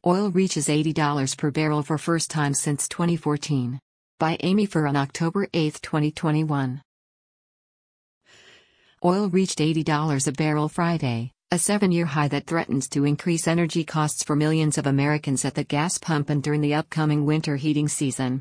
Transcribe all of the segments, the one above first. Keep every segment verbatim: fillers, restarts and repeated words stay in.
Oil reaches eighty dollars per barrel for first time since twenty fourteen. By Amy Fur on October eighth, twenty twenty-one. Oil reached eighty dollars a barrel Friday, a seven-year high that threatens to increase energy costs for millions of Americans at the gas pump and during the upcoming winter heating season.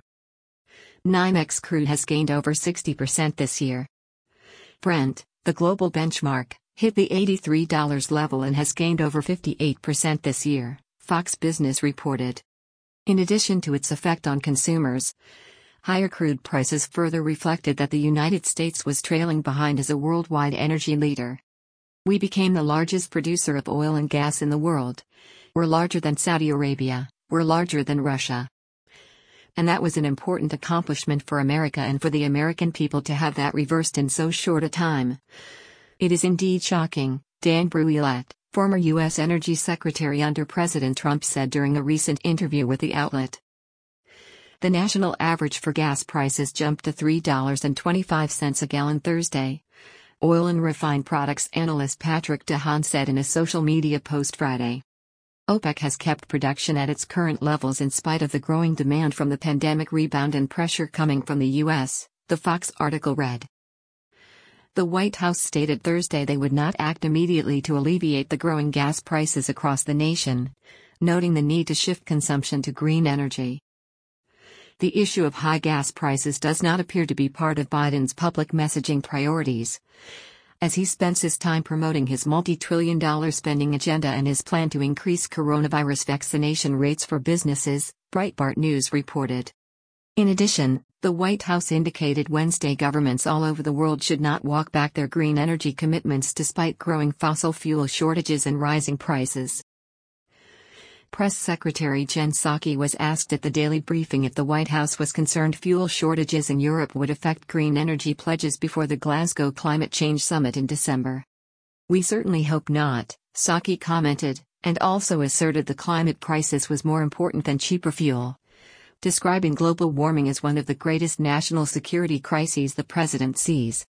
NYMEX crude has gained over sixty percent this year. Brent, the global benchmark, hit the eighty-three dollars level and has gained over fifty-eight percent this year, Fox Business reported. In addition to its effect on consumers, higher crude prices further reflected that the United States was trailing behind as a worldwide energy leader. We became the largest producer of oil and gas in the world. We're larger than Saudi Arabia, we're larger than Russia. And that was an important accomplishment for America and for the American people to have that reversed in so short a time. It is indeed shocking, Dan Brouillette, former U S Energy Secretary under President Trump, said during a recent interview with the outlet. The national average for gas prices jumped to three dollars and twenty-five cents a gallon Thursday. Oil and refined products analyst Patrick DeHaan said in a social media post Friday. OPEC has kept production at its current levels in spite of the growing demand from the pandemic rebound and pressure coming from the U S, the Fox article read. The White House stated Thursday they would not act immediately to alleviate the growing gas prices across the nation, noting the need to shift consumption to green energy. The issue of high gas prices does not appear to be part of Biden's public messaging priorities, as he spends his time promoting his multi-trillion dollar spending agenda and his plan to increase coronavirus vaccination rates for businesses, Breitbart News reported. In addition, the White House indicated Wednesday governments all over the world should not walk back their green energy commitments despite growing fossil fuel shortages and rising prices. Press Secretary Jen Psaki was asked at the Daily Briefing if the White House was concerned fuel shortages in Europe would affect green energy pledges before the Glasgow Climate Change Summit in December. "We certainly hope not," Psaki commented, and also asserted the climate crisis was more important than cheaper fuel, describing global warming as one of the greatest national security crises the president sees.